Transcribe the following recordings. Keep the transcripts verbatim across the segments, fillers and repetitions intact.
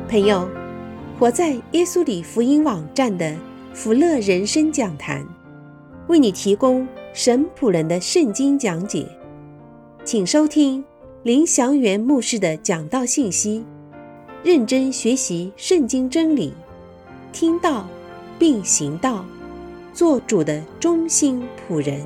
朋友，活在耶稣里福音网站的福乐人生讲坛，为你提供神仆人的圣经讲解，请收听林祥元牧师的讲道信息，认真学习圣经真理，听道并行道，做主的忠心仆人。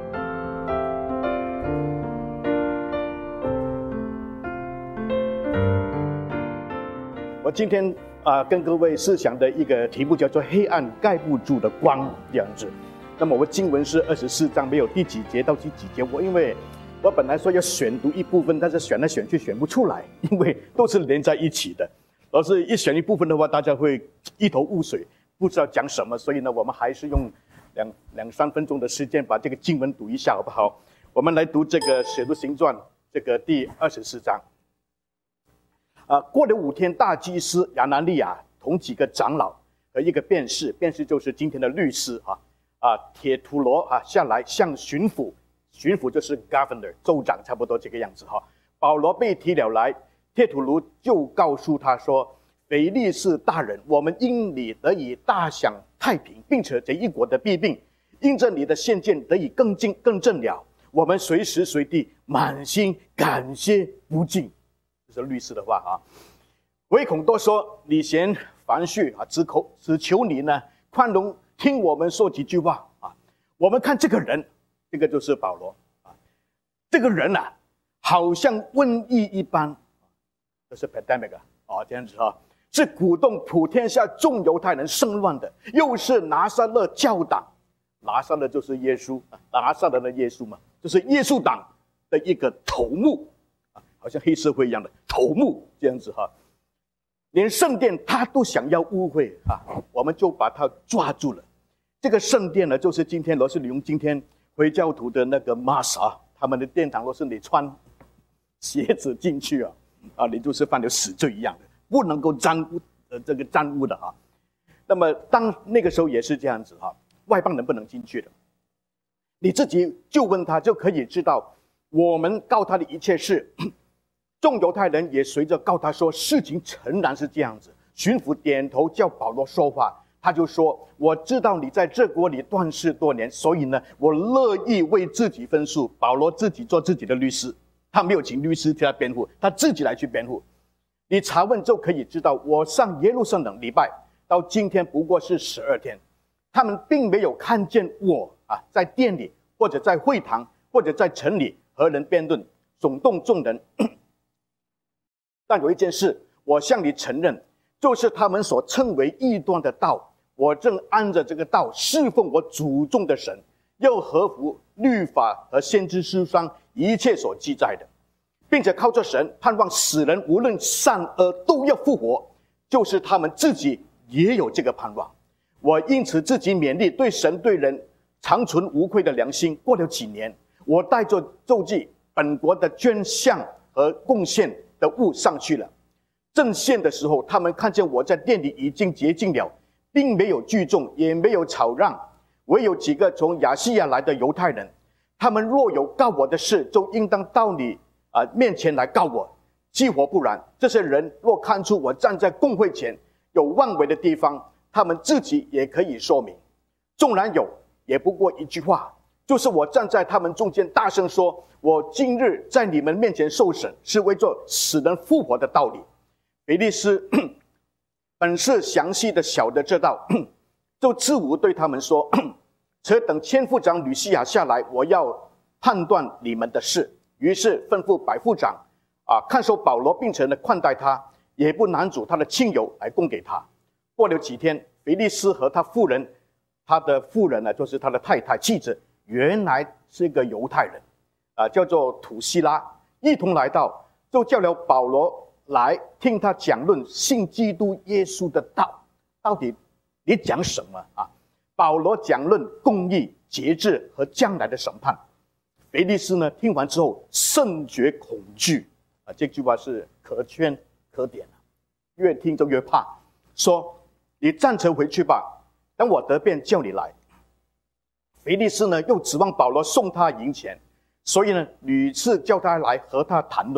我今天啊、呃，跟各位思想的一个题目叫做"黑暗盖不住的光"这样子。那么我经文是二十四章，没有第几节到第几节。我因为我本来说要选读一部分，但是选来选去选不出来，因为都是连在一起的。要是一选一部分的话，大家会一头雾水，不知道讲什么。所以呢，我们还是用两两三分钟的时间把这个经文读一下，好不好？我们来读这个《使徒行传》这个第二十四章。啊，过了五天，大祭司亚拿利亚同几个长老和一个辩士，辩士就是今天的律师啊啊，铁土罗啊下来向巡抚，巡抚就是 governor 州长，差不多这个样子哈。保罗被提了来，铁土罗就告诉他说："腓力士大人，我们因你得以大享太平，并且这一国的弊病，因着你的献荐得以更进更正了，我们随时随地满心感谢不尽。"这是律师的话啊，唯恐多说，你嫌繁絮啊，只求只求你呢宽容，听我们说几句话啊。我们看这个人，这个就是保罗啊，这个人啊，好像瘟疫一般，这是 pandemic 啊，这样子啊，是鼓动普天下众犹太人生乱的，又是拿撒勒教党，拿撒勒就是耶稣，拿撒勒的耶稣嘛，就是耶稣党的一个头目。好像黑社会一样的头目这样子哈，连圣殿他都想要污秽啊，我们就把他抓住了。这个圣殿呢，就是今天罗斯利用今天回教徒的那个玛莎，他们的殿堂，若是你穿鞋子进去啊，啊，你就是犯了死罪一样的，不能够沾污呃这个沾污的啊。那么当那个时候也是这样子哈，外邦人不能进去的，你自己就问他就可以知道，我们告他的一切事。众犹太人也随着告他说，事情诚然是这样子。巡抚点头叫保罗说话，他就说："我知道你在这国里断事多年，所以呢，我乐意为自己分诉。"保罗自己做自己的律师，他没有请律师替他辩护，他自己来去辩护。你查问就可以知道，我上耶路撒冷礼拜到今天不过是十二天，他们并没有看见我啊在殿里或者在会堂或者在城里和人辩论，耸动众人。但有一件事，我向你承认，就是他们所称为异端的道，我正按着这个道侍奉我祖宗的神，又合乎律法和先知书上一切所记载的，并且靠着神盼望死人无论善恶都要复活，就是他们自己也有这个盼望。我因此自己勉励，对神对人长存无愧的良心。过了几年，我带着周记本国的捐项和贡献的物上去了。正献的时候，他们看见我在店里已经洁净了，并没有聚众，也没有吵嚷，唯有几个从亚细亚来的犹太人。他们若有告我的事，就应当到你啊、呃、面前来告我。既或不然，这些人若看出我站在公会前有妄为的地方，他们自己也可以说明。纵然有，也不过一句话，就是我站在他们中间大声说，我今日在你们面前受审，是为做使人复活的道理。腓力斯本是详细的晓得这道，就自无对他们说，且等千夫长吕西亚下来，我要判断你们的事。于是吩咐百夫长啊，看守保罗，并且呢宽待他，也不难主他的亲友来供给他。过了几天，腓力斯和他妇人，他的妇人呢，就是他的太太妻子，原来是一个犹太人啊，叫做土西拉，一同来到，就叫了保罗来听他讲论信基督耶稣的道。到底你讲什么啊？保罗讲论公义、节制和将来的审判。腓力斯呢，听完之后甚觉恐惧啊，这句话是可圈可点，越听就越怕，说："你暂时回去吧，等我得便叫你来。"腓力斯呢，又指望保罗送他银钱，所以呢，屡次叫他来和他谈论。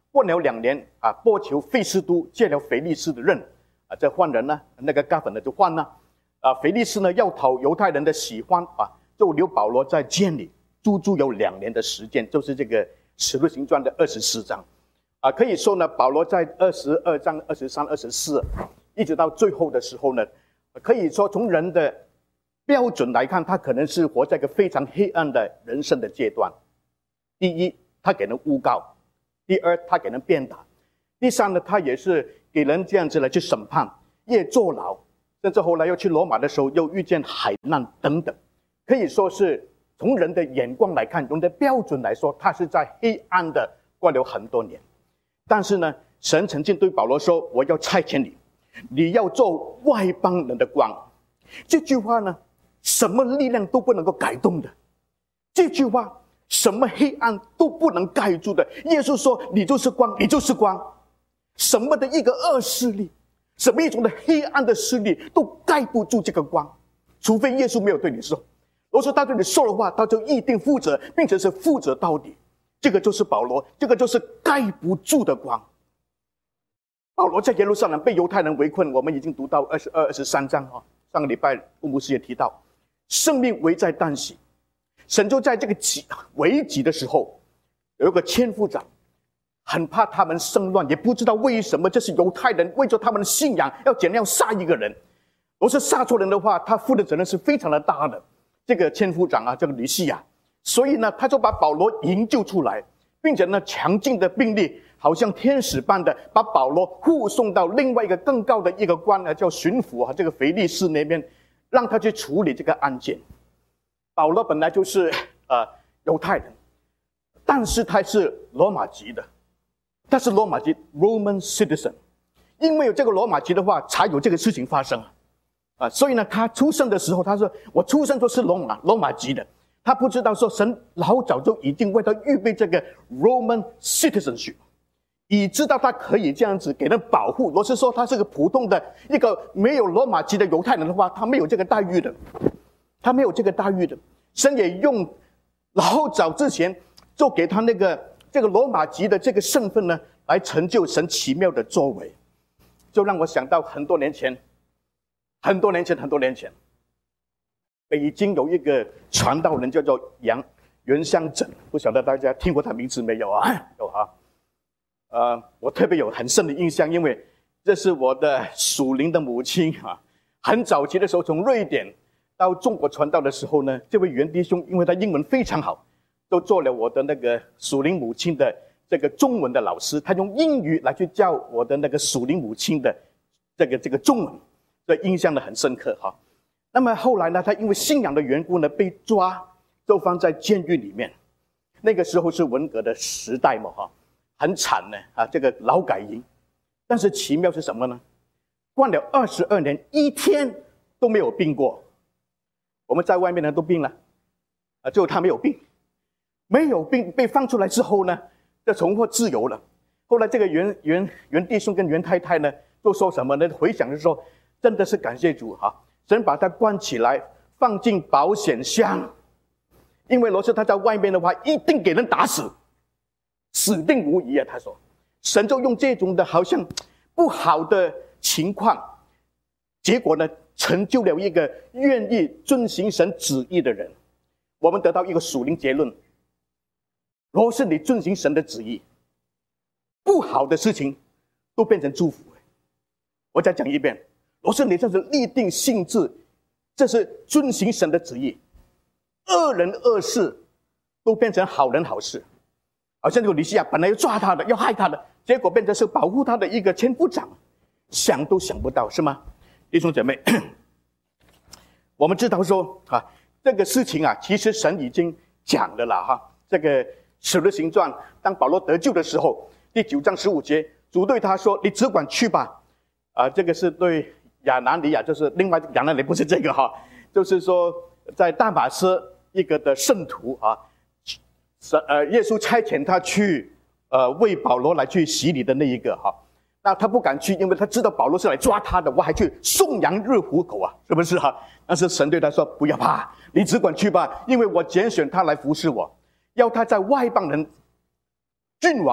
过了两年啊，波求费斯都接了腓力斯的任啊，这换人呢，那个 governor 就换了啊。腓力斯呢要讨犹太人的喜欢啊，就留保罗在监里足足有两年的时间，就是这个使徒行传的二十四章啊。可以说呢，保罗在二十二章、二十三、二十四，一直到最后的时候呢，可以说从人的标准来看，他可能是活在一个非常黑暗的人生的阶段。第一，他给人诬告；第二，他给人鞭打；第三呢，他也是给人这样子来去审判，也坐牢，甚至后来又去罗马的时候，又遇见海难等等。可以说是从人的眼光来看，人的标准来说，他是在黑暗的过了很多年。但是呢，神曾经对保罗说：“我要差遣你，你要做外邦人的光。”这句话呢，什么力量都不能够改动的。这句话。什么黑暗都不能盖住的。耶稣说：“你就是光，你就是光。”什么的一个恶势力，什么一种的黑暗的势力都盖不住这个光，除非耶稣没有对你说。如果说他对你说的话，他就一定负责，并且是负责到底。这个就是保罗，这个就是盖不住的光。保罗在耶路撒冷被犹太人围困，我们已经读到二十二、二十三章啊。上个礼拜吴牧师也提到，生命危在旦夕。神就在这个危急的时候，有一个千夫长，很怕他们生乱，也不知道为什么这是犹太人为着他们的信仰要怎样杀一个人。如果是杀错人的话，他负的责任是非常的大的。这个千夫长啊，这个吕西亚，所以呢，他就把保罗营救出来，并且呢，强劲的兵力好像天使般的把保罗护送到另外一个更高的一个官呢，叫巡抚啊，这个腓力斯那边，让他去处理这个案件。保罗本来就是呃犹太人，但是他是罗马籍的，他是罗马籍 Roman citizen， 因为有这个罗马籍的话，才有这个事情发生啊、呃，所以呢，他出生的时候，他说我出生就是罗马罗马籍的，他不知道说神老早就已经为他预备这个 Roman citizenship， 以知道他可以这样子给人保护。如果是说他是个普通的一个没有罗马籍的犹太人的话，他没有这个待遇的。他没有这个待遇的，神也用老早之前就给他那个这个罗马籍的这个身份呢，来成就神奇妙的作为，就让我想到很多年前，很多年前，很多年前，北京有一个传道人叫做杨袁湘整，不晓得大家听过他名字没有啊？有啊，呃，我特别有很深的印象，因为这是我的属灵的母亲啊，很早期的时候从瑞典到中国传道的时候呢，这位袁弟兄因为他英文非常好，都做了我的那个属灵母亲的这个中文的老师，他用英语来去教我的那个属灵母亲的这个这个中文，所以印象的很深刻哈。那么后来呢，他因为信仰的缘故呢，被抓，就放在监狱里面。那个时候是文革的时代嘛哈，很惨呢啊，这个劳改营。但是奇妙是什么呢？关了二十二年，一天都没有病过。我们在外面呢都病了，啊，只有他没有病，没有病被放出来之后呢，就重获自由了。后来这个袁袁袁弟兄跟袁太太呢，都说什么呢？回想的时候，真的是感谢主哈，神把他关起来，放进保险箱，因为若是他在外面的话，一定给人打死，死定无疑啊。他说，神就用这种的好像不好的情况，结果呢，成就了一个愿意遵行神旨意的人。我们得到一个属灵结论：若是你遵行神的旨意，不好的事情都变成祝福。我再讲一遍，若是你这是立定心志，这是遵行神的旨意，恶人恶事都变成好人好事。好像这个吕西亚本来要抓他的，要害他的，结果变成是保护他的一个千夫长，想都想不到，是吗？弟兄姐妹，我们知道说啊，这个事情啊，其实神已经讲了啦哈。这个使徒行传，当保罗得救的时候，第九章十五节，主对他说：“你只管去吧。”啊，这个是对亚拿尼亚，就是另外亚拿尼不是这个哈，就是说在大马士一个的圣徒啊，呃，耶稣差遣他去呃为保罗来去洗礼的那一个哈。那他不敢去，因为他知道保罗是来抓他的，我还去送羊入虎口啊，是不是哈？但是神对他说：“不要怕，你只管去吧，因为我拣选他来服侍我，要他在外邦人、君王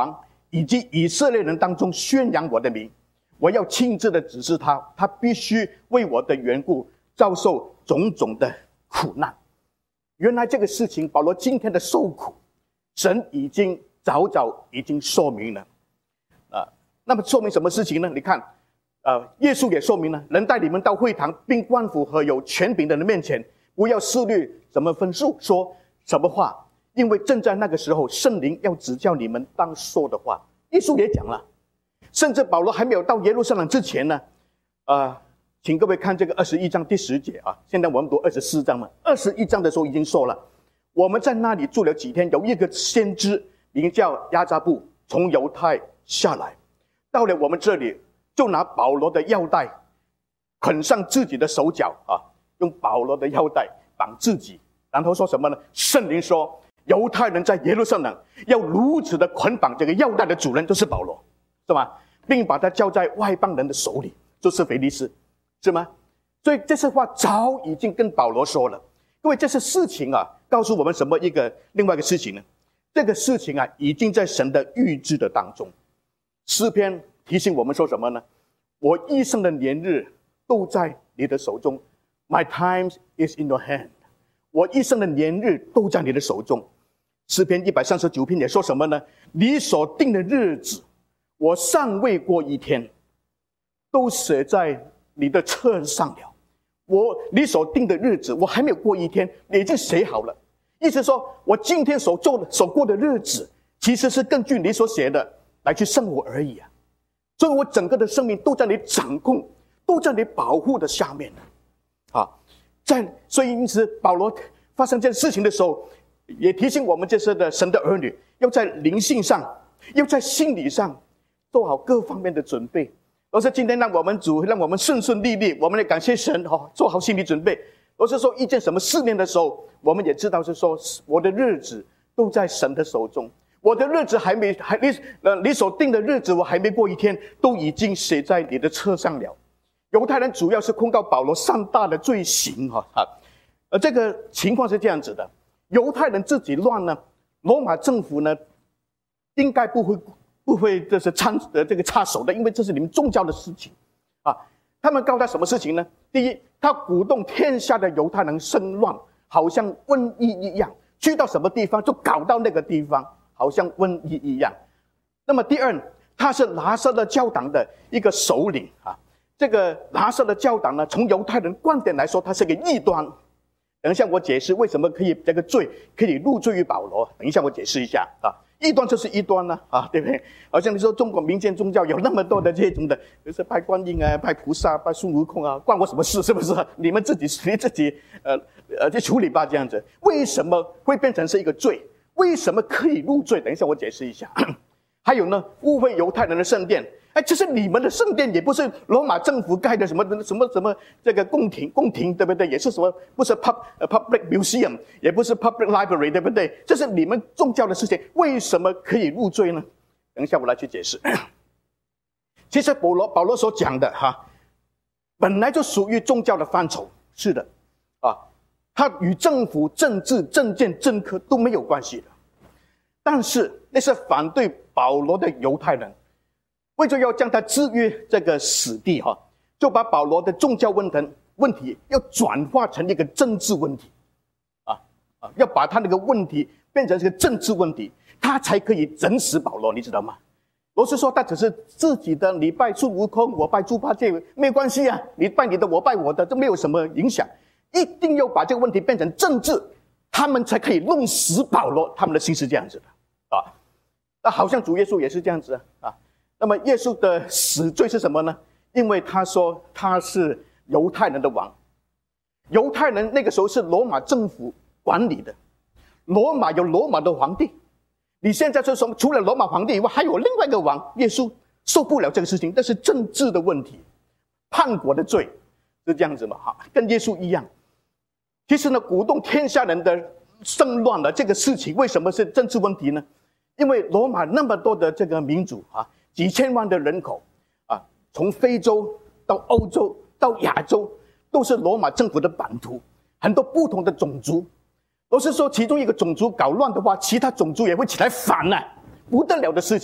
以及以色列人当中宣扬我的名，我要亲自的指示他，他必须为我的缘故遭受种种的苦难。原来这个事情，保罗今天的受苦，神已经早早已经说明了啊。那么说明什么事情呢？你看，呃，耶稣也说明了，人带你们到会堂并官府和有权柄的人面前，不要思虑怎么分数，说什么话，因为正在那个时候，圣灵要指教你们当说的话。耶稣也讲了，甚至保罗还没有到耶路撒冷之前呢，呃，请各位看这个二十一章第十节啊。现在我们读二十四章嘛，二十一章的时候已经说了，我们在那里住了几天，有一个先知名叫亚扎布，从犹太下来，到了我们这里，就拿保罗的腰带捆上自己的手脚啊，用保罗的腰带绑自己，然后说什么呢？圣灵说，犹太人在耶路撒冷要如此的捆绑这个腰带的主人就是保罗，是吗？并把他交在外邦人的手里，就是腓利斯，是吗？所以这些话早已经跟保罗说了。各位，这些事情啊，告诉我们什么一个另外一个事情呢？这个事情啊，已经在神的预知的当中。诗篇提醒我们说什么呢？我一生的年日都在你的手中 ，My time is in your hand。我一生的年日都在你的手中。诗篇一百三十九篇也说什么呢？你所定的日子，我尚未过一天，都写在你的册上了。我你所定的日子，我还没有过一天，你已经写好了。意思说，我今天所做的、所过的日子，其实是根据你所写的来去生活而已啊。所以我整个的生命都在你掌控，都在你保护的下面啊。在所以因此，保罗发生这件事情的时候，也提醒我们这些的神的儿女，要在灵性上，要在心理上做好各方面的准备。而是今天让我们主让我们顺顺利利，我们也感谢神哦，做好心理准备。而是说遇见什么试炼的时候，我们也知道是说我的日子都在神的手中，我的日子还没还你呃你所定的日子我还没过一天，都已经写在你的册上了。犹太人主要是控告保罗三大的罪行哈啊，而这个情况是这样子的：犹太人自己乱呢，罗马政府呢应该不会不会这是参呃这个插手的，因为这是你们宗教的事情啊。他们告他什么事情呢？第一，他鼓动天下的犹太人生乱，好像瘟疫一样，去到什么地方就搞到那个地方，好像瘟疫一样。那么第二，他是拿撒勒教党的一个首领啊。这个拿撒勒教党呢，从犹太人观点来说，他是个异端。等一下我解释为什么可以这个罪可以入罪于保罗。等一下我解释一下啊。异端就是异端呢 啊, 啊，对不对？好像你说中国民间宗教有那么多的这种的，就是拜观音啊、拜菩萨、拜孙悟空啊，关我什么事？是不是？你们自己你自己呃呃去处理吧，这样子。为什么会变成是一个罪？为什么可以入罪？等一下我解释一下。还有呢，误会犹太人的圣殿。哎，这是你们的圣殿，也不是罗马政府盖的什么什么什么这个宫廷宫廷，对不对？也是什么不是 pub public museum， 也不是 public library， 对不对？这是你们宗教的事情，为什么可以入罪呢？等一下我来去解释。其实保罗保罗所讲的哈，本来就属于宗教的范畴，是的，啊，它与政府、政治、政见、政客都没有关系的。但是那些反对保罗的犹太人，为着要将他置于这个死地哈，就把保罗的宗教问题问题要转化成一个政治问题，啊啊，要把他那个问题变成一个政治问题，他才可以整死保罗，你知道吗？我是说，他只是自己的，你拜孙悟空，我拜猪八戒，没有关系啊，你拜你的，我拜我的，这没有什么影响。一定要把这个问题变成政治，他们才可以弄死保罗。他们的心是这样子的啊。那好像主耶稣也是这样子啊。啊那么耶稣的死罪是什么呢？因为他说他是犹太人的王，犹太人那个时候是罗马政府管理的，罗马有罗马的皇帝。你现在就说除了罗马皇帝以外，还有另外一个王，耶稣受不了这个事情，但是政治的问题，叛国的罪是这样子嘛？哈，跟耶稣一样。其实呢，鼓动天下人的生乱的这个事情，为什么是政治问题呢？因为罗马那么多的这个民族啊。几千万的人口啊，从非洲到欧洲到亚洲，都是罗马政府的版图，很多不同的种族。都是说，其中一个种族搞乱的话，其他种族也会起来反啊，不得了的事情。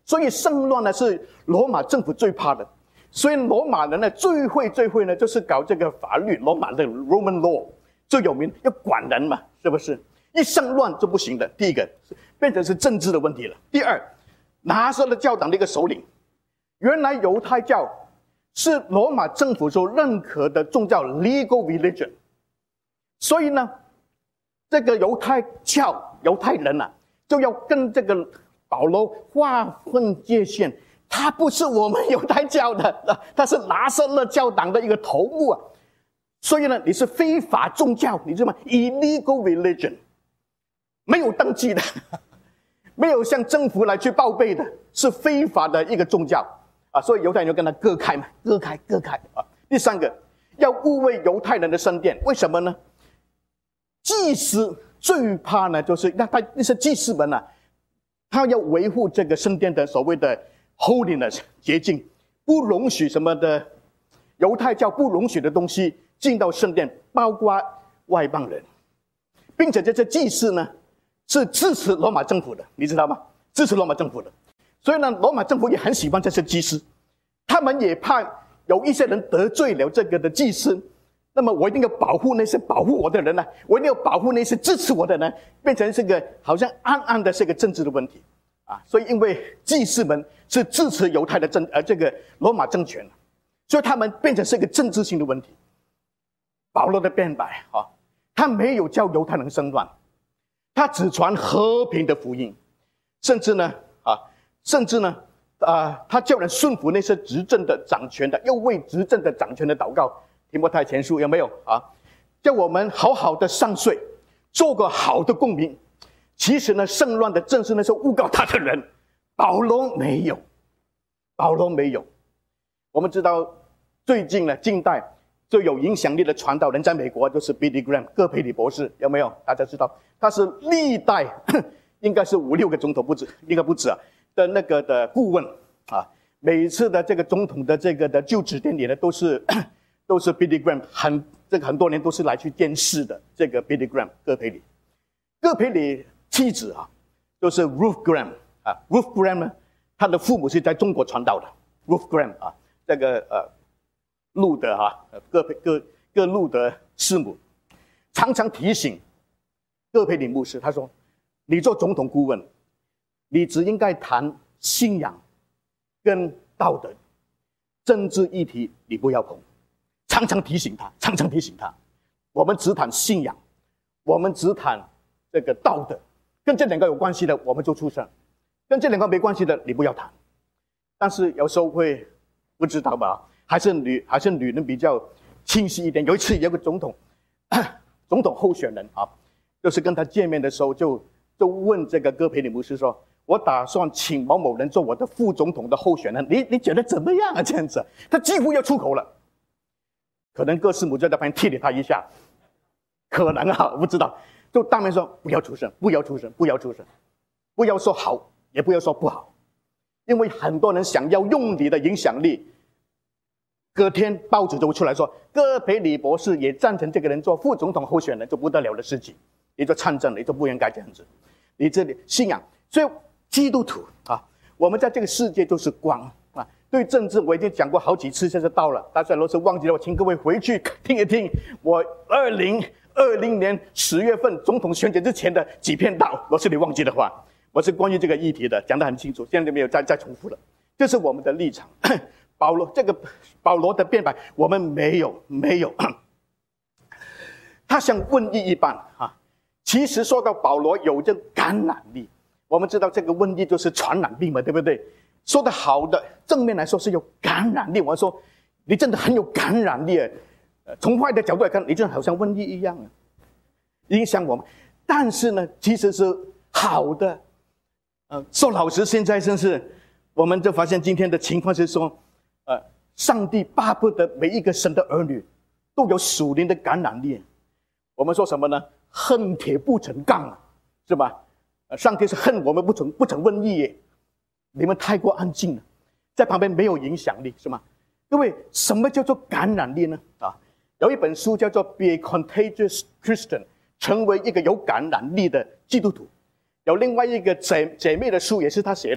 所以圣乱呢是罗马政府最怕的。所以罗马人呢最会最会呢就是搞这个法律，罗马的 Roman law 最有名，要管人嘛，是不是？一上乱就不行的。第一个变成是政治的问题了。第二，拿撒勒教党的一个首领，原来犹太教是罗马政府所认可的宗教 legal religion， 所以呢，这个犹太教犹太人啊，就要跟这个保罗划分界限，他不是我们犹太教的，他是拿撒勒教党的一个头目啊。所以呢，你是非法宗教，你知道吗 ？illegal religion， 没有登记的，没有向政府来去报备的，是非法的一个宗教啊。所以犹太人就跟他割开嘛，割开，割开啊。第三个，要护卫犹太人的圣殿，为什么呢？祭司最怕呢，就是那他那些祭司们啊，他要维护这个圣殿的所谓的 holiness 洁净，不容许什么的犹太教不容许的东西进到圣殿，包括外邦人，并且这些祭司呢是支持罗马政府的，你知道吗？支持罗马政府的，所以呢，罗马政府也很喜欢这些祭司，他们也怕有一些人得罪了这个的祭司。那么我一定要保护那些保护我的人呢、啊，我一定要保护那些支持我的人，变成是个好像暗暗的是个政治的问题啊。所以因为祭司们是支持犹太的政呃这个罗马政权，所以他们变成是一个政治性的问题。保罗的辩白啊，他没有叫犹太人生乱，他只传和平的福音，甚至呢啊，甚至呢啊、呃，他叫人顺服那些执政的掌权的，又为执政的掌权的祷告。提摩太前书有没有啊？叫我们好好的上税，做个好的公民。其实呢，圣乱的正是那些诬告他的人，保罗没有，保罗没有。我们知道，最近呢，近代最有影响力的传道人在美国就是 Billy Graham 戈培里博士，有没有？大家知道，他是历代应该是五六个总统不止，应该不止啊的那个的顾问啊。每一次的这个总统的这个的就职典礼呢，都是。都是 Billy Graham 很这个很多年都是来去监视的。这个 Billy Graham 戈培里，戈培里妻子啊，就是 Ruth Graham 啊 ，Ruth Graham 呢，他的父母是在中国传道的 ，Ruth Graham 啊，这个呃路德哈，戈培戈戈路德师母，常常提醒戈培里牧师，他说：“你做总统顾问，你只应该谈信仰跟道德，政治议题你不要碰。”常常提醒他，常常提醒他，我们只谈信仰，我们只谈这个道德，跟这两个有关系的我们就出声，跟这两个没关系的你不要谈。但是有时候会不知道吧，还是女还是女人比较清晰一点。有一次有个总统，总统候选人啊，就是跟他见面的时候就就问这个戈培里牧师说：“我打算请某某人做我的副总统的候选人，你你觉得怎么样啊？”这样子，他几乎要出口了。可能各师母就在旁边踢了他一下，可能啊，我不知道，就当面说不要出声，不要出声，不要出声，不要说好，也不要说不好，因为很多人想要用你的影响力。隔天报纸就会出来说，戈培里博士也赞成这个人做副总统候选人，就不得了的事情，你就参政了，你就不应该这样子。你这里信仰，所以基督徒啊，我们在这个世界都是光。啊，对政治我已经讲过好几次，现在到了，大家若是忘记了，我请各位回去听一听我二零二零年十月份总统选举之前的几篇道。若是你忘记的话，我是关于这个议题的，讲得很清楚，现在就没有再再重复了。这是我们的立场。保罗这个保罗的辩白，我们没有没有，他像瘟疫一般啊。其实说到保罗有这感染力，我们知道这个瘟疫就是传染病嘛，对不对？说的好的正面来说是有感染力，我说你真的很有感染力。呃，从坏的角度来看，你真的好像瘟疫一样啊，影响我们。但是呢，其实是好的。呃，说老实，现在真是，我们就发现今天的情况是说，呃，上帝巴不得每一个神的儿女都有属灵的感染力。我们说什么呢？恨铁不成钢啊，是吧？呃，上帝是恨我们不成不成瘟疫耶。你们太过安静了，在旁边没有影响力，是吗？各位，什么叫做感染力呢？啊，有一本书叫做《Be a Contagious Christian》，成为一个有感染力的基督徒。有另外一个姐姐妹的书，也是他写的，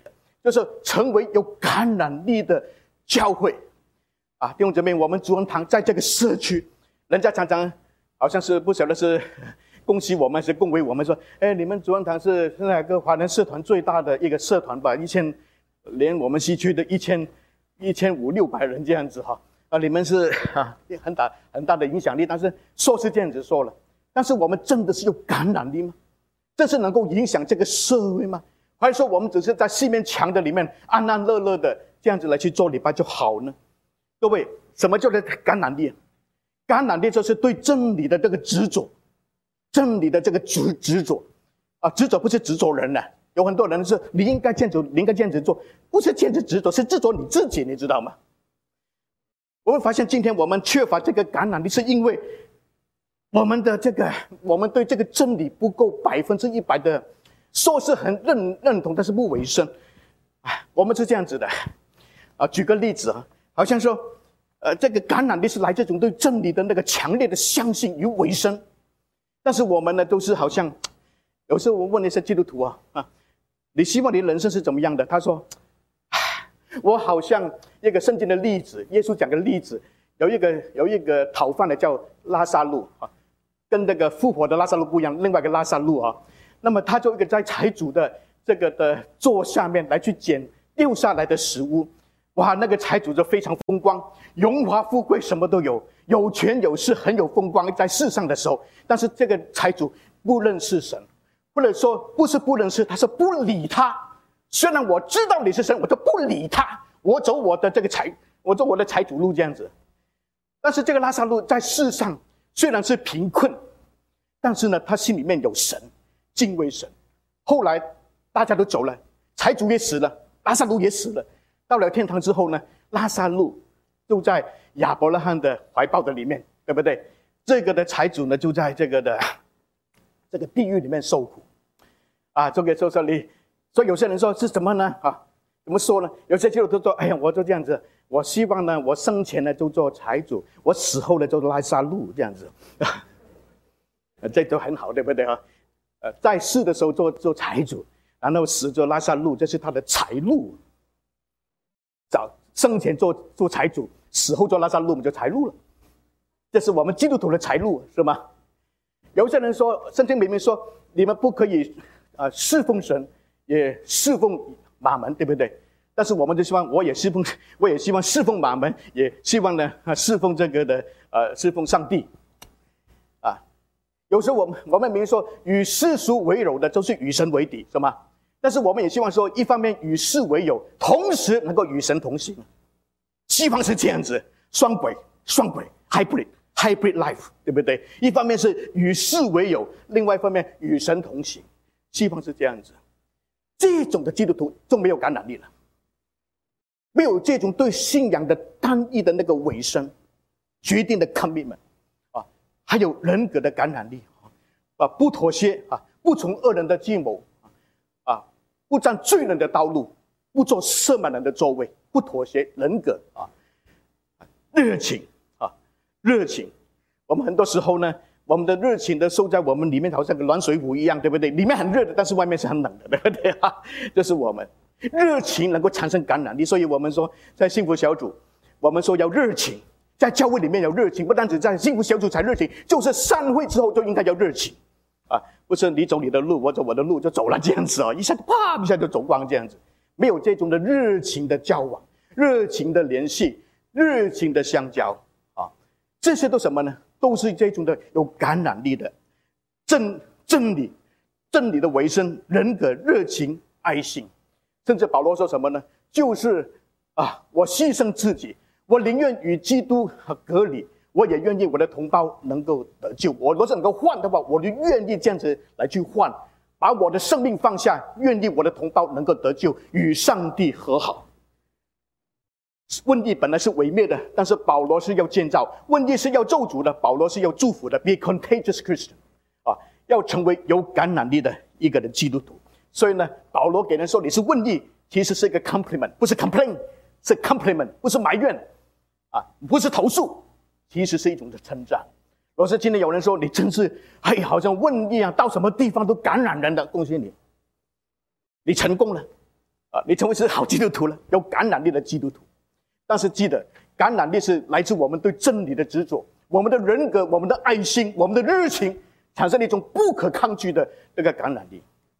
就是成为有感染力的教会啊！弟兄姊妹，我们主恩堂在这个社区，人家常常好像是不晓得是恭喜我们，是恭维我们说：“哎，你们主恩堂是那个华人社团最大的一个社团吧？一千，连我们西区的一千一千五六百人这样子哈啊！你们是啊很大很大的影响力。但是说是这样子说了，但是我们真的是有感染力吗？真是能够影响这个社会吗？还是说我们只是在四面墙的里面安安乐乐的这样子来去做礼拜就好呢？各位，什么叫做感染力？感染力就是对真理的这个执着，真理的这个执执着啊，执着不是执着人呢、啊。有很多人是你应该这样子，你应该这样子做，不是这样子执着，是执着你自己，你知道吗？我们发现今天我们缺乏这个感染力，是因为我们的这个，我们对这个真理不够百分之一百的。说是很认认同，但是不委身。我们是这样子的啊，举个例子啊，好像说，呃，这个感染力是来自种对真理的那个强烈的相信与委身，但是我们呢，都是好像，有时候我问那些基督徒啊啊，你希望你的人生是怎么样的？他说，我好像一个圣经的例子，耶稣讲的例子，有一个有一个讨饭的叫拉撒路啊，跟那个复活的拉撒路不一样，另外一个拉撒路啊。那么他就一个在财主的这个的座下面来去捡丢下来的食物，哇，那个财主就非常风光，荣华富贵什么都有，有权有势，很有风光在世上的时候。但是这个财主不认识神，或者说不是不认识，他是不理他。虽然我知道你是神，我就不理他，我走我的这个财，我走我的财主路这样子。但是这个拉撒路在世上虽然是贫困，但是呢，他心里面有神。敬畏神，后来大家都走了，财主也死了，拉撒路也死了。到了天堂之后呢，拉撒路就在亚伯拉罕的怀抱的里面，对不对？这个的财主呢，就在这个的这个地狱里面受苦啊。这个说说你，所以有些人说是什么呢？啊，怎么说呢？有些基督徒说：“哎呀，我就这样子，我希望呢，我生前呢就做财主，我死后呢就拉撒路这样子。”这都很好，对不对啊？呃，在世的时候做做财主，然后死做拉撒路，这是他的财路。早生前做做财主，死后做拉撒路，我们就财路了。这是我们基督徒的财路，是吗？有些人说，圣经明明说你们不可以呃侍奉神，也侍奉马门，对不对？但是我们就希望，我也侍奉，我也希望侍奉马门，也希望呢侍奉这个的呃侍奉上帝。有时候我们我们明明说与世俗为友的，就是与神为敌，是吗？但是我们也希望说，一方面与世为友，同时能够与神同行。希望是这样子，双轨，双轨 ，hybrid hybrid life， 对不对？一方面是与世为友，另外一方面与神同行，希望是这样子。这种的基督徒就没有感染力了，没有这种对信仰的单一的那个委身，决定的 commitment。还有人格的感染力啊，不妥协啊，不从恶人的计谋啊，不占罪人的道路，不做色满人的座位，不妥协人格啊，热情啊，热情。我们很多时候呢，我们的热情的收在我们里面，好像个暖水壶一样，对不对？里面很热的，但是外面是很冷的，对不对啊？这是我们热情能够产生感染力，所以我们说在幸福小组，我们说要热情。在教会里面有热情，不单只在幸福小组才热情，就是散会之后就应该要热情，啊，不是你走你的路，我走我的路就走了这样子啊，一下就啪一下就走光这样子，没有这种的热情的交往、热情的联系、热情的相交啊，这些都什么呢？都是这种的有感染力的真真理、真理的维生、人格、热情、爱心，甚至保罗说什么呢？就是啊，我牺牲自己。我宁愿与基督隔离，我也愿意我的同胞能够得救。我若是能够换的话，我就愿意这样子来去换，把我的生命放下，愿意我的同胞能够得救，与上帝和好。瘟疫本来是毁灭的，但是保罗是要建造；瘟疫是要咒诅的，保罗是要祝福的。Be a contagious Christian， 啊，要成为有感染力的一个的基督徒。所以呢，保罗给人说你是瘟疫，其实是一个 compliment， 不是 complain， 是 compliment， 不是埋怨。啊，不是投诉，其实是一种的称赞。若是今天有人说你真是，哎，好像瘟疫啊，到什么地方都感染人的，恭喜你，你成功了， 啊，你成为是好基督徒了，有感染力的基督徒。但是记得，感染力是来自我们对真理的执着，我们的人格，我们的爱心，我们的热情，产生了一种不可抗拒的这个感染力。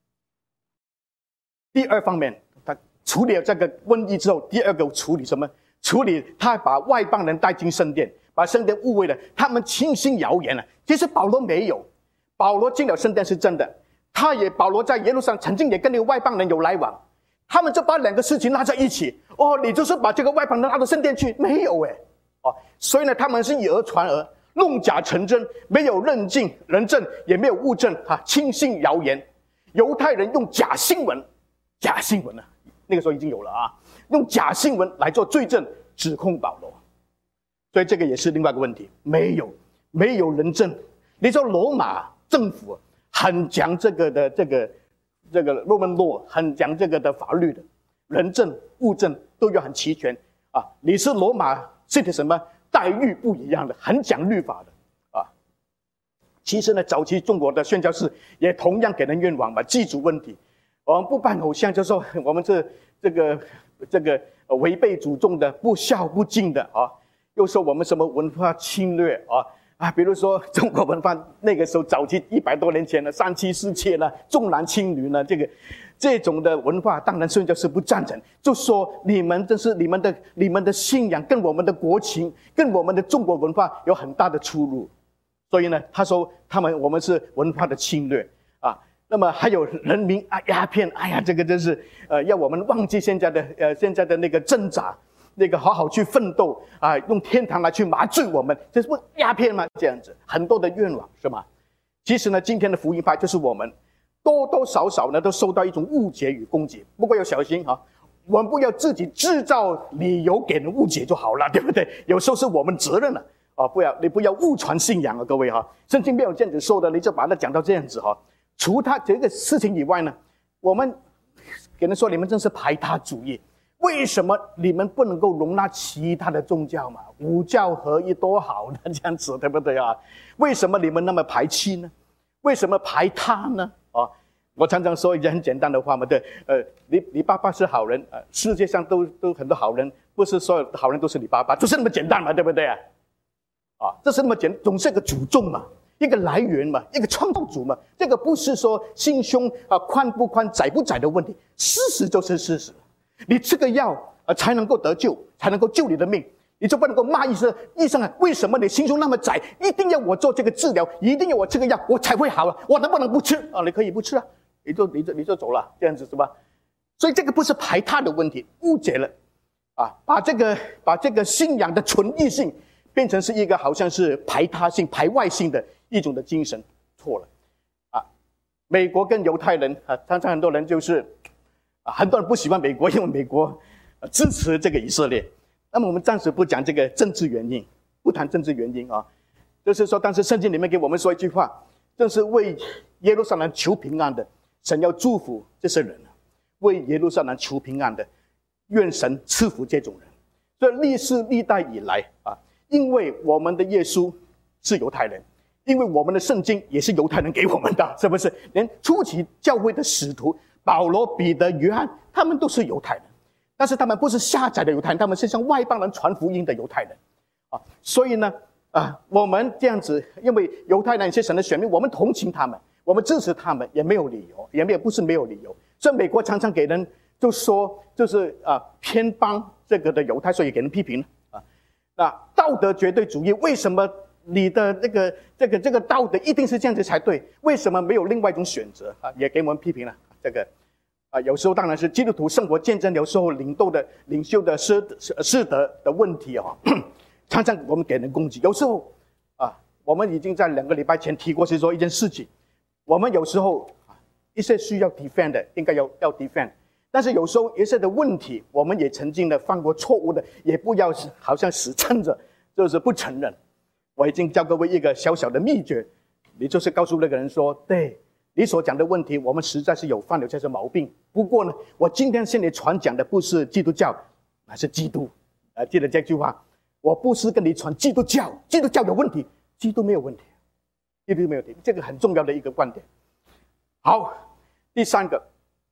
第二方面，他处理了这个瘟疫之后，第二个处理什么？处理他把外邦人带进圣殿，把圣殿误会了，他们轻信谣言了。其实保罗没有，保罗进了圣殿是真的，他也保罗在耶路撒冷曾经也跟那个外邦人有来往，他们就把两个事情拉在一起。哦，你就是把这个外邦人拉到圣殿去？没有诶。哦，所以呢，他们是以讹传讹，弄假成真，没有认证人证，也没有物证啊，轻信谣言。犹太人用假新闻，假新闻啊，那个时候已经有了啊，用假新闻来做罪证，指控保罗。所以这个也是另外一个问题，没有没有人证。你说罗马政府很讲这个的这个这个 Roman law， 很讲这个的法律的，人证物证都要很齐全啊。你是罗马是的什么待遇不一样的，很讲律法的啊。其实呢，早期中国的宣教士也同样给人冤枉嘛，祭祖问题，我们不拜偶像就说我们是这个这个违背祖宗的，不孝不敬的啊。又说我们什么文化侵略啊啊，比如说中国文化那个时候早期一百多年前的三妻四妾呢，重男轻女呢，这个这种的文化，当然宣教士不赞成，就说你们这是你们的你们的信仰跟我们的国情跟我们的中国文化有很大的出入，所以呢，他说他们我们是文化的侵略啊。那么还有人民啊鸦片，哎呀，这个真是呃要我们忘记现在的呃现在的那个挣扎。那个好好去奋斗啊，用天堂来去麻醉我们，这是不鸦片吗？这样子很多的愿望是吗？其实呢，今天的福音派就是我们多多少少呢都受到一种误解与攻击，不过要小心啊，我们不要自己制造理由给人误解就好了，对不对？有时候是我们责任了啊，不要你不要误传信仰啊，各位哈，圣经没有这样子说的，你就把它讲到这样子哈。除他这个事情以外呢，我们给人说你们真是排他主义。为什么你们不能够容纳其他的宗教嘛？五教合一多好呢，这样子对不对啊？为什么你们那么排斥呢？为什么排他呢？啊，我常常说一句很简单的话嘛，对，呃，你你爸爸是好人，呃，世界上都都很多好人，不是所有好人都是你爸爸，就是那么简单嘛，对不对啊？啊，这是那么简单，总是一个主众嘛，一个来源嘛，一个创造主嘛，这个不是说心胸啊宽不宽、窄不窄的问题，事实就是事实。你吃个药呃才能够得救，才能够救你的命，你就不能够骂医生医生啊，为什么你心胸那么窄，一定要我做这个治疗，一定要我吃个药我才会好啊，我能不能不吃啊？你可以不吃啊，你就你就你就走了，这样子是吧？所以这个不是排他的问题，误解了啊，把这个把这个信仰的纯异性变成是一个好像是排他性排外性的一种的精神，错了啊。美国跟犹太人啊，常常很多人就是啊，很多人不喜欢美国，因为美国支持这个以色列。那么我们暂时不讲这个政治原因，不谈政治原因啊，就是说，但是圣经里面给我们说一句话，正是为耶路撒冷求平安的，神要祝福这些人，为耶路撒冷求平安的，愿神赐福这种人。所以历世历代以来啊，因为我们的耶稣是犹太人，因为我们的圣经也是犹太人给我们的，是不是？连初期教会的使徒保罗、彼得、约翰，他们都是犹太人，但是他们不是下载的犹太人，他们是向外邦人传福音的犹太人，啊，所以呢，啊，我们这样子，因为犹太人是神的选民，我们同情他们，我们支持他们，也没有理由，也没有不是没有理由。所以美国常常给人就说，就是啊偏帮这个的犹太，所以给人批评了啊。那道德绝对主义，为什么你的这个这个这个道德一定是这样子才对？为什么没有另外一种选择啊？也给我们批评了。这个啊，有时候当然是基督徒生活见证，有时候领袖的领袖的师师德的问题啊，常常我们给人攻击。有时候啊，我们已经在两个礼拜前提过，是说一件事情，我们有时候啊一些需要 defend 的，应该要要 defend， 但是有时候一些的问题，我们也曾经的犯过错误的，也不要好像死撑着，就是不承认。我已经教各位一个小小的秘诀，你就是告诉那个人说，对。你所讲的问题，我们实在是有犯了这些毛病。不过呢，我今天向你传讲的不是基督教，而是基督。啊，记得这句话，我不是跟你传基督教，基督教有问题，基督没有问题，基督没有问题，这个很重要的一个观点。好，第三个，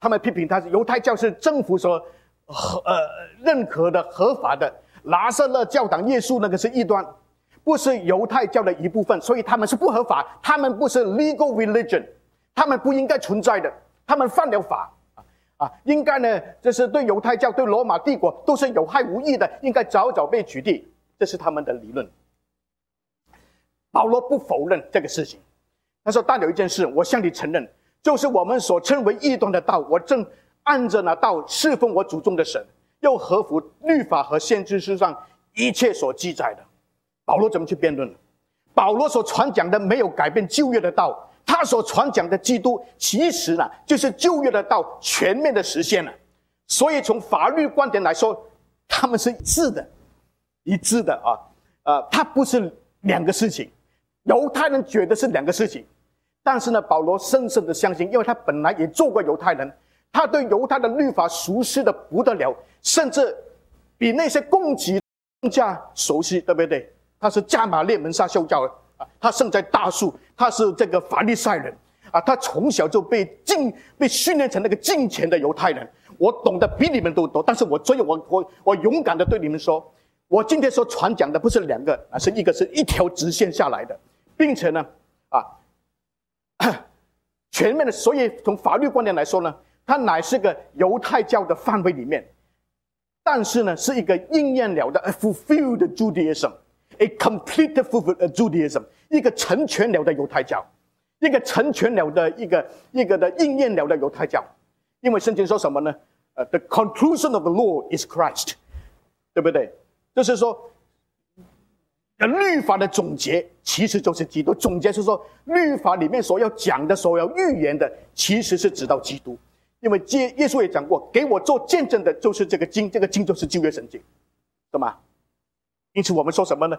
他们批评他是犹太教是政府所和呃认可的合法的，拿撒勒教堂耶稣那个是异端，不是犹太教的一部分，所以他们是不合法，他们不是 legal religion， 他们不应该存在的，他们犯了法啊，应该呢，这是对犹太教、对罗马帝国都是有害无益的，应该早早被取缔，这是他们的理论。保罗不否认这个事情，他说：“但有一件事，我向你承认，就是我们所称为异端的道，我正按着那道侍奉我祖宗的神，又合乎律法和先知书上一切所记载的。”保罗怎么去辩论？保罗所传讲的没有改变旧约的道，他所传讲的基督其实呢，就是旧约的道全面的实现了。所以从法律观点来说，他们是一致的，一致的啊，呃，它不是两个事情。犹太人觉得是两个事情，但是呢，保罗深深的相信，因为他本来也做过犹太人，他对犹太的律法熟悉的不得了，甚至比那些供给更加熟悉，对不对？他是加马列门下受教的啊，他生在大树，他是这个法利赛人啊，他从小就被敬被训练成那个敬虔的犹太人。我懂得比你们都多，但是我所以我我我勇敢的对你们说，我今天所传讲的不是两个，而是一个是一条直线下来的。并且呢，啊，全面的，所以从法律观点来说呢，它乃是个犹太教的范围里面，但是呢，是一个应验了的 a fulfilled Judaism， a complete fulfilled Judaism， 一个成全了的犹太教，一个成全了的一个一个的应验了的犹太教。因为圣经说什么呢？呃、uh, ，the conclusion of the law is Christ， 对不对？就是说。律法的总结其实就是基督，总结是说律法里面所要讲的、所要预言的，其实是指到基督。因为耶稣也讲过，给我做见证的就是这个经，这个经就是旧约圣经，对吗？因此我们说什么呢？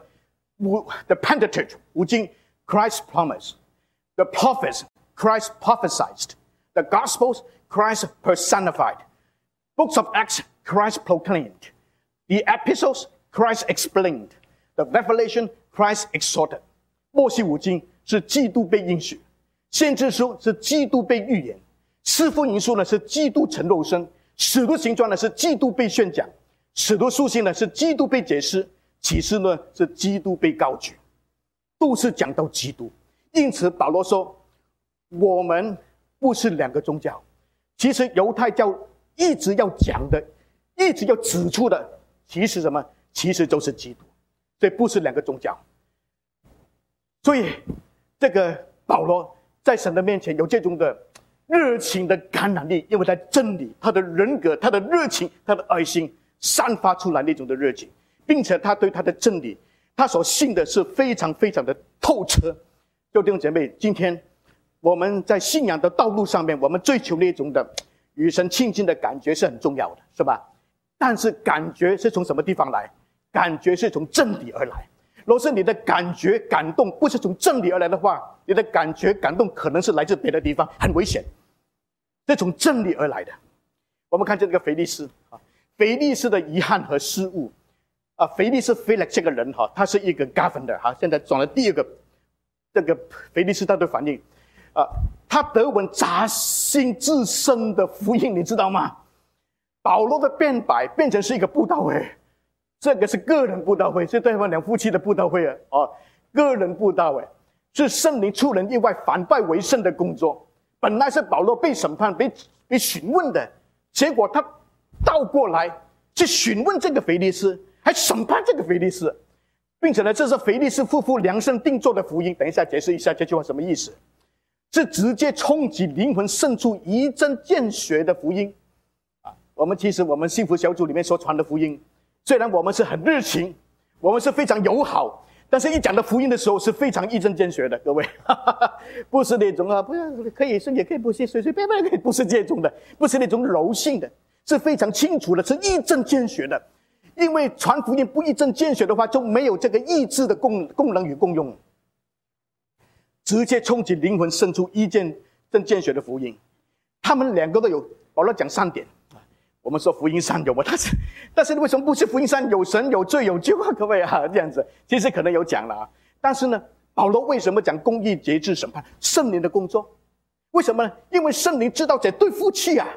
The Pentateuch 五经 Christ promised， The prophets Christ prophesied， The Gospels Christ personified， Books of Acts Christ proclaimed， The Epistles Christ explained，The Revelation Christ exhorted， 默西五经是基督被应许，先知书是基督被预言，四福音书呢是基督成肉身，使徒行传呢是基督被宣讲，使徒书信呢是基督被解释，启示呢是基督被高举，都是讲到基督。因此保罗说，我们不是两个宗教，其实犹太教一直要讲的，一直要指出的，其实什么？其实都是基督。所以不是两个宗教，所以这个保罗在神的面前有这种的热情的感染力，因为他真理、他的人格、他的热情、他的爱心散发出来那种的热情，并且他对他的真理，他所信的是非常非常的透彻。就弟兄姐妹，今天我们在信仰的道路上面，我们追求那种的与神亲近的感觉是很重要的，是吧？但是感觉是从什么地方来？感觉是从真理而来。若是你的感觉感动不是从真理而来的话，你的感觉感动可能是来自别的地方，很危险。这从真理而来的。我们看这个腓力斯啊，腓力斯的遗憾和失误啊，腓力斯 Felix 这个人哈，他是一个 governor 哈，现在转了第二个，这个腓力斯他的反应啊，他得闻扎心至深的福音，你知道吗？保罗的辩白变成是一个布道会。这个是个人布道会，是对方两夫妻的布道会啊！哦，个人布道会是圣灵出人意外、反败为胜的工作。本来是保罗被审判、被被询问的，结果他倒过来去询问这个腓力斯，还审判这个腓力斯，并且呢，这是腓力斯夫妇量身定做的福音。等一下解释一下这句话什么意思？是直接冲击灵魂深处、一针见血的福音啊！我们其实我们幸福小组里面所传的福音。虽然我们是很热情，我们是非常友好，但是一讲到福音的时候是非常一针见血的，各位，不是那种啊，不是可以信也可以不信，随随便便可以，不是这种的，不是那种柔性的，是非常清楚的，是一针见血的。因为传福音不一针见血的话，就没有这个意志的功功能与功用，直接冲击灵魂深处一针见血的福音。他们两个都有，保罗讲三点。我们说福音上有嘛，但是但是为什么不是福音上有神有罪有救啊？各位啊，这样子其实可能有讲了啊。但是呢，保罗为什么讲公义节制审判圣灵的工作？为什么呢？因为圣灵知道这对夫妻啊，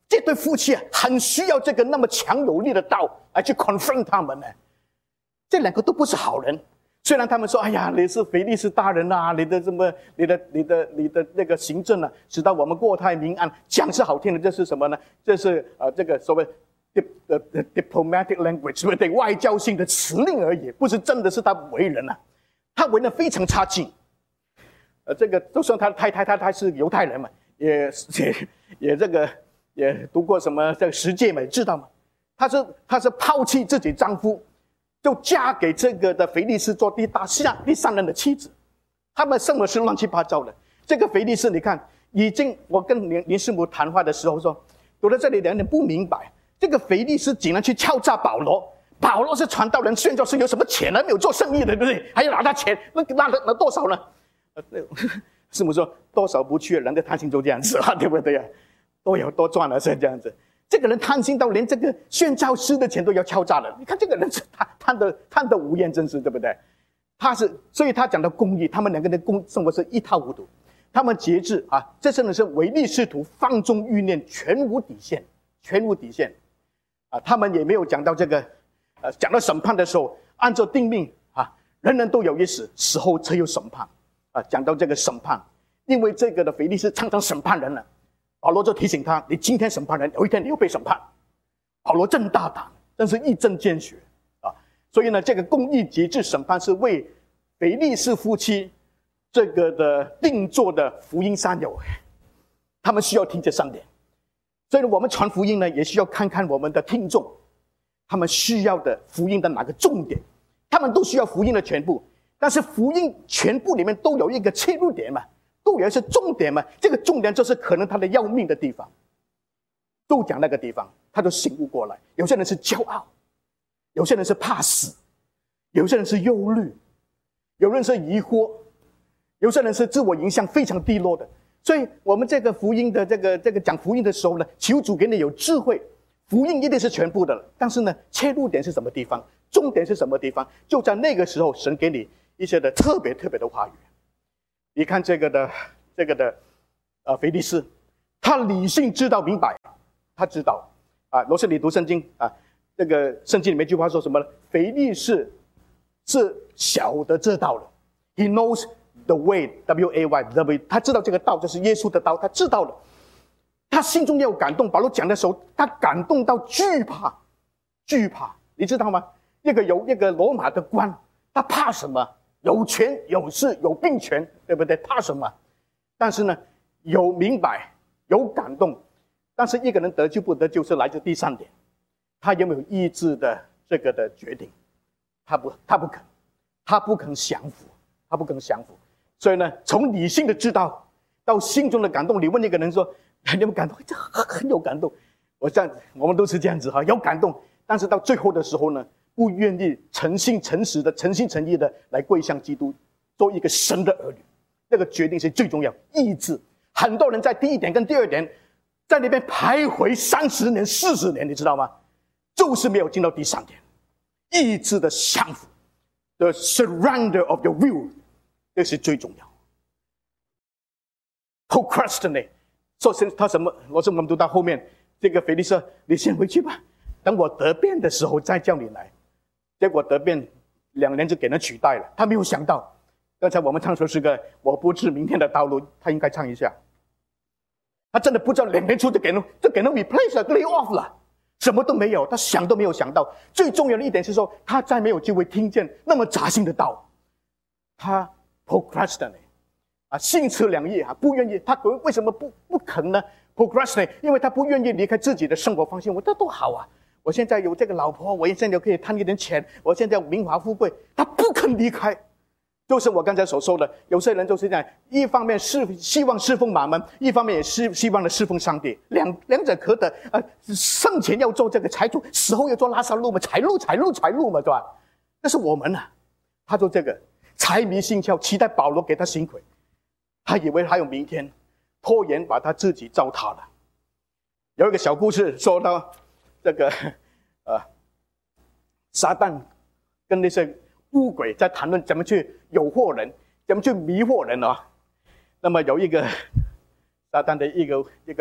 这对夫妻啊，很需要这个那么强有力的道来去 confront 他们呢。这两个都不是好人，虽然他们说：“哎呀，你是腓力斯大人啊，你的什么，你的、你的、你的那个行政啊，使到我们国泰民安。”讲是好听的，这是什么呢？这是呃，这个所谓 dip 的 diplomatic language， 对外交性的辞令而已，不是真的是他为人啊。他为人非常差劲。呃，这个就算他的太太，他他是犹太人嘛，也也也这个也读过什么这个十诫嘛，知道吗？他是他是抛弃自己丈夫，就嫁给这个的腓力斯做第大下第三任的妻子。他们生的是乱七八糟的。这个腓力斯，你看，已经我跟林林师母谈话的时候说，读到这里两人不明白，这个腓力斯竟然去敲诈保罗。保罗是传道人、宣教士，有什么钱呢？没有做生意的，对不对？还要拿他钱，那拿了拿多少呢？师母说：“多少不去，人的贪心就这样子啊，对不对啊？多有多赚了是这样子。这个人贪心到连这个宣教师的钱都要敲诈了。你看这个人是贪贪的贪的无厌，真是对不对？他是，所以他讲到公义，他们两个人的公生活是一塌糊涂。他们节制啊，这真的是唯利是图、放纵欲念，全无底线，全无底线啊！他们也没有讲到这个，呃，讲到审判的时候，按照定命啊，人人都有一死，死后才有审判。”啊，讲到这个审判，因为这个的腓力斯常常审判人了，保罗就提醒他：你今天审判人，有一天你又被审判。保罗真大胆，真是一针见血啊！所以呢，这个公义节制审判是为腓力斯夫妻这个的定做的福音山友，他们需要听这三点。所以我们传福音呢，也需要看看我们的听众，他们需要的福音的哪个重点，他们都需要福音的全部。但是福音全部里面都有一个切入点嘛，都有一些重点嘛。这个重点就是可能他的要命的地方，都讲那个地方，他就醒悟过来。有些人是骄傲，有些人是怕死，有些人是忧虑，有人是疑惑，有些人是自我形象非常低落的。所以我们这个福音的这个这个讲福音的时候呢，求主给你有智慧。福音一定是全部的，但是呢，切入点是什么地方，重点是什么地方，就在那个时候，神给你一些的特别特别的话语。你看这个的这个的呃腓力斯，他理性知道明白，他知道啊。罗斯你读圣经啊，这个圣经里面一句话说什么呢？腓力斯是晓得这道了 ，He knows the way, W A Y the way， 他知道这个道就是耶稣的道，他知道了。他心中也有感动，保罗讲的时候，他感动到惧怕，惧怕，你知道吗？一个有一个罗马的官，他怕什么？有权有势有兵权，对不对？怕什么？但是呢，有明白，有感动，但是一个人得救不得救是来自第三点，他有没有意志的这个的决定？他不，他不肯，他不肯降服，他不肯降服。所以呢，从理性的知道到心中的感动，你问一个人说。你有没有感动？这很有感动。我这样，我们都是这样子哈，有感动，但是到最后的时候呢，不愿意诚心诚实的、诚心诚意的来跪向基督，做一个神的儿女。那个决定是最重要，意志。很多人在第一点跟第二点，在那边徘徊三十年、四十年，你知道吗？就是没有进到第三点，意志的降服 ，the surrender of your will， 这是最重要。procrastinate。说他什么？我说我们读到后面，这个腓力斯，你先回去吧，等我得便的时候再叫你来。结果得便两年就给人取代了。他没有想到，刚才我们唱首诗歌，我不知明天的道路，他应该唱一下。他真的不知道两年出就给人就给人 replace 了 lay off 了，什么都没有，他想都没有想到。最重要的一点是说，他再没有机会听见那么扎心的道，他 procrastinate。啊，心持两意啊，不愿意。他为什么不不肯呢 ？procrastinate， 因为他不愿意离开自己的生活方向。我这多好啊！我现在有这个老婆，我现在可以贪一点钱，我现在名华富贵，他不肯离开。就是我刚才所说的，有些人就是这样，一方面是希望侍奉马门，一方面也是希望的侍奉上帝，两两者可得。呃，生前要做这个财主，死后要做拉撒路嘛，财路财路财路嘛，对吧？但是我们呢、啊，他做这个财迷心窍，期待保罗给他薪水。他以为还有明天，拖延把他自己糟蹋了。有一个小故事说到这个，呃，撒旦跟那些巫鬼在谈论怎么去诱惑人，怎么去迷惑人啊。那么有一个撒旦的一个一个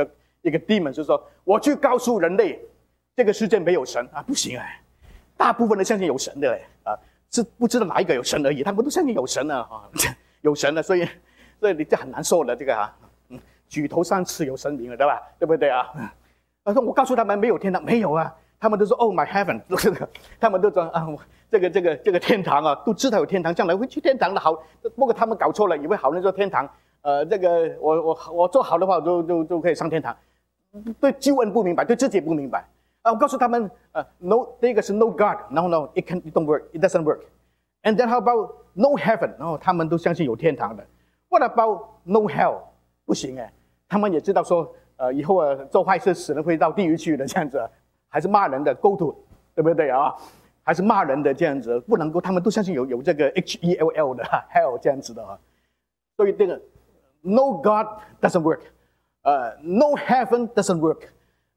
一个 demon 就是说，我去告诉人类，这个世界没有神啊，不行哎，大部分人相信有神的嘞啊，是不知道哪一个有神而已，他们都相信有神了啊，有神了，所以所以你这很难受的这个啊，嗯，举头三尺有神明了，对吧？对不对啊？他说我告诉他们没有天堂，没有啊，他们都说 Oh my heaven， 他们都说啊，这个这个这个天堂啊，都知道有天堂，将来会去天堂的好，不过他们搞错了，以为好人说天堂，呃，这个我我我做好的话，就就就可以上天堂。对救恩不明白，对自己也不明白啊！我告诉他们，呃 ，no， 这个是 no God，no no，it can it don't work，it doesn't work。And then how about no heaven？ 然后他们都相信有天堂的。What about no hell？ 不行哎，他们也知道说，呃，以后啊做坏事死人会到地狱去的这样子，还是骂人的 go to， 对不对啊？还是骂人的这样子，不能够，他们都相信有有这个 H E L L 的 hell 这样子的啊。所以这个 no God doesn't work。呃、uh, ，no heaven doesn't work,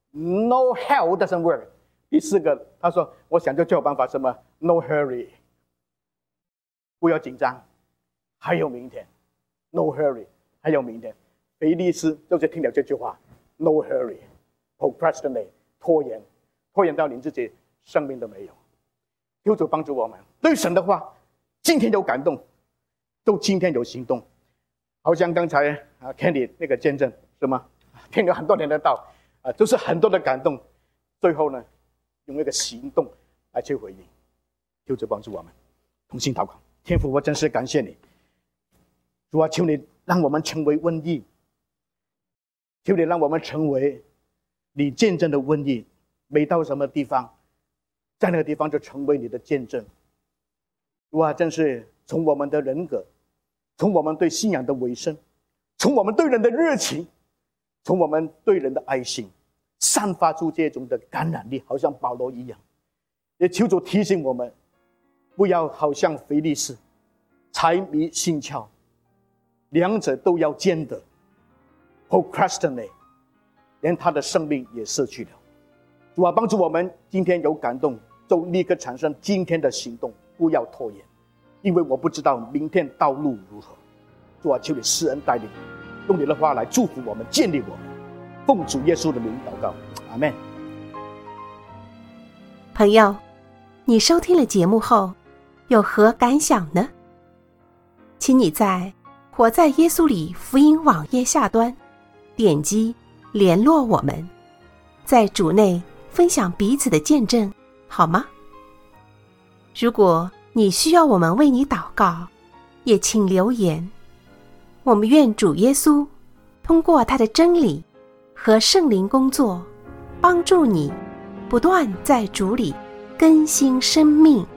no hell doesn't work。第四个，他说，我想就最好办法什么 ？No hurry， 不要紧张，还有明天。No hurry， 还有明天。腓力斯就是听了这句话 ，No hurry， procrastinate， 拖延，拖延到连自己生命都没有。求主帮助我们，对神的话，今天有感动，都今天有行动。好像刚才啊 Candy 那个见证。是吗？听了很多年的道，啊，都是很多的感动，最后呢，用一个行动来去回应。求主帮助我们，同心祷告。天父，我真是感谢你，主啊，求你让我们成为瘟疫，求你让我们成为你见证的瘟疫。每到什么地方，在那个地方就成为你的见证。主啊，真是从我们的人格，从我们对信仰的委身，从我们对人的热情。从我们对人的爱心散发出这种的感染力，好像保罗一样。也求主提醒我们，不要好像腓力斯，财迷心窍，两者都要兼得 procrastinate， 连他的生命也失去了。主啊，帮助我们今天有感动，就立刻产生今天的行动，不要拖延，因为我不知道明天道路如何。主啊，求你施恩带领，用你的话来祝福我们，建立我们。奉主耶稣的名祷告，阿们。 朋友，你收听了节目后有何感想呢？请你在活在耶稣里福音网页下端点击联络我们，在主内分享彼此的见证，好吗？如果你需要我们为你祷告，也请留言。我们愿主耶稣通过他的真理和圣灵工作，帮助你不断在主里更新生命。